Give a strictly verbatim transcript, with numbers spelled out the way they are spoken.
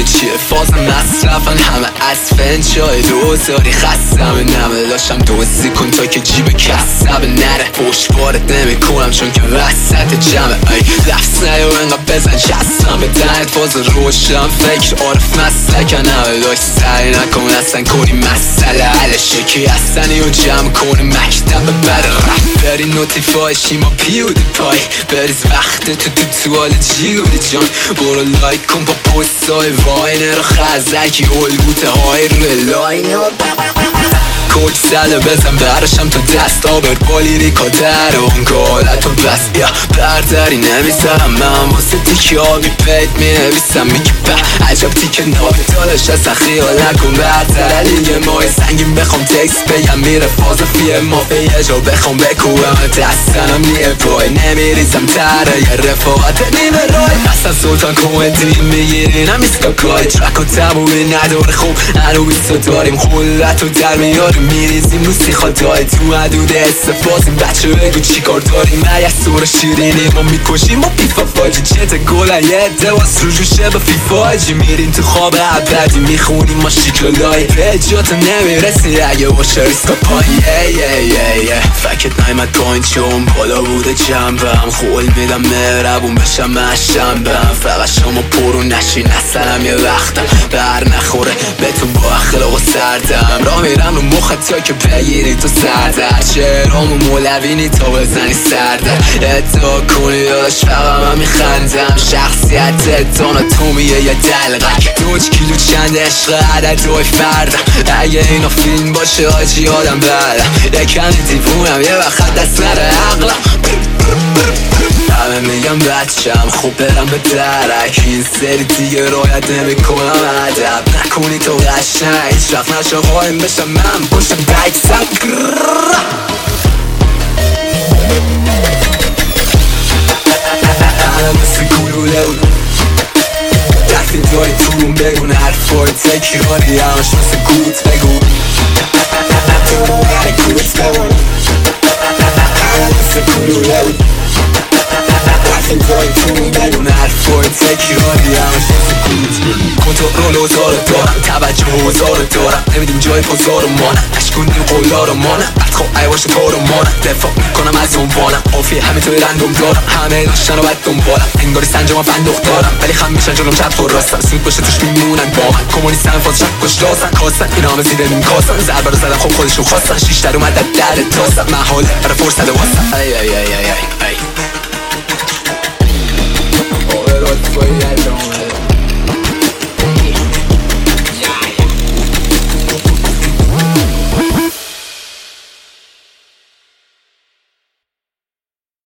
چیه فاز مصرفن همه از فنچای دوزاری خستم نمه داشتم دوزی کن تا که جیب کسب نره پشت وارد نمی کنم چون که وسط جمعه ای لفظ نیو انقا بزن چستم به دنت فاز روشم فکر عارف مسلکن همه داشت سعی نکن اصلا کنی مسئله حلشه که اصلا و جمع کنی مکتب بر رفت بری نوتیفای شیما پیودی پای بریز وقت تو تو توال جیوری جان برو لایک کن با پستای واینه رو خزکی الگوته های روی لاینه کوچ زده بزن برشم تو دست آبر بالی ریکا در اون گالتو بس یا برداری نمیزم من واسه تیکی آبی پید می نویسم میگی به عجب تیک نابی دالش اصلا خیال نکن بردر علی یه ماه سنگین بخوام تکس بگم میره فاز فیه ما به یه جا بخوام بکوبم دستنم نیه پای نمیریزم تره یه رفاقت نیمه رای اصلا سلطان کومدی میگیری نمیسکا کاری ترک و تمومی نداره خوب هنو بیستو داریم خلتو در میاریم میریزیم رو سیخاتای تو حدود استفازیم بچه بگو چی کار داریم یه سور شیرینی ما میکشیم و پیفا فاجی چت گلن یه دواز رو جوشه با فیفا هجی میریم تو خواب عبدی میخونیم ما شیکلای به جات نمیرسی اگه باشه ریسکا پایی فکت نایمت پایین چون بالا بوده جنبم خول میدم مهربون بشم مشنبم فقط شما پرو نشین اصلا یه وقتم بر نخوره به تو با اخلاق و سردم را میرم رو مخت تا که بگیری تو سردر چهرامو مولوینی تا بزنی سردر ادعا کنی داداش فقط من میخندم شخصیت داناتومیه یه دلقک دوچ کیلو چند عشق عددهای فردم اگه اینا فیلم باشه آجی آدم بردم یکمی دیوونم یه وقت دست نره عقلم همه میگم بچم خوب برم به درک این سری دیگه رایت نمی کنم ادب نکنی تو قشنگ هیچ وقت نشه قایم بشم من پشت بکسم همه مثل گلوله بود دستی داری تون بگون حرفای تکراری همش مثل گوت بگو همه مثل گلوله بود داری تون بگون حرفای تکراری همش مثل گوت بگو کنترل اوزار دارم توجه اوزار دارم نمیدیم جای پازار مانم نشکونیم قولا رو مانم بدخواه ای باشه کارو مانم دفاع میکنم از عنوانم آفیه همه توی رندوم دارم همه داشتن و بد دنبالم انگاری سنجام فندق دارم ولی خم میشن جلوم چپ و راستم سود باشه توش میمونن با من کمونیستن فاز شب کش لازن کاستن اینا همه زیر نیم کاستن ضربه رو زدم خب خودشون خواستن شیشتر اومد در در تاستم محاله برای فرصت واسم ای ای ای ای ای ای